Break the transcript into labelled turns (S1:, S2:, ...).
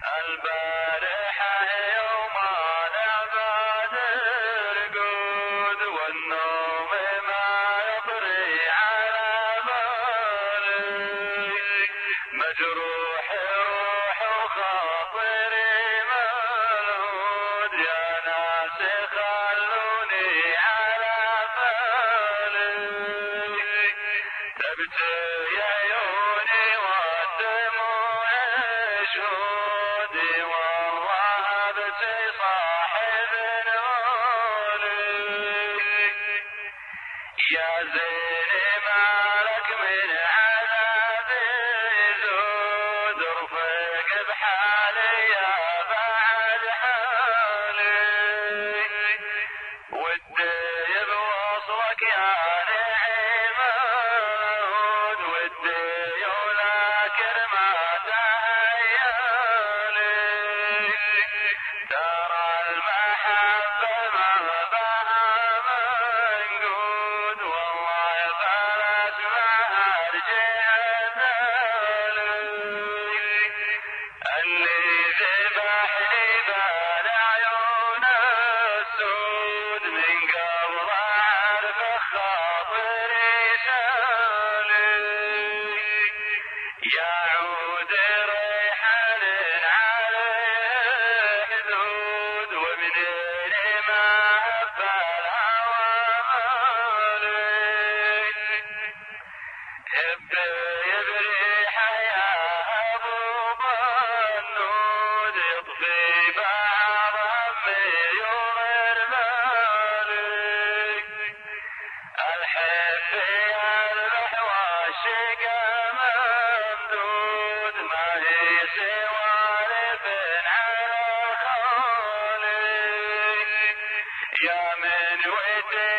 S1: البارحة يوم نبات الرقود والنوم ما يطري على بالي، مجروح روح وخاطري ملهود، يا ناس خلوني على بالي، تبكي عيوني والدموع شهودي، والله ابكي صاحب نولي، يا زيني مالك من عذابي زود، ارفق بحالي يا بعد حالي، ودي بوصلك يا نعيم العود، ودي ولكن ما تهيالي، ترى المحبة ما بها منقود، والله بلد ما رجعت لي، اللي ذبحني بالعيون السود، من قبل اعرف خاطري سالي، يا عود ريحان عليه حدود، ومنين ما هب الهوى مالي، يبريحه يا ابو بنود، يطفي بعض همي يغير بالي، الحب يذبح والشق ممدود، ما هي سوالف على خالي، يا من ودي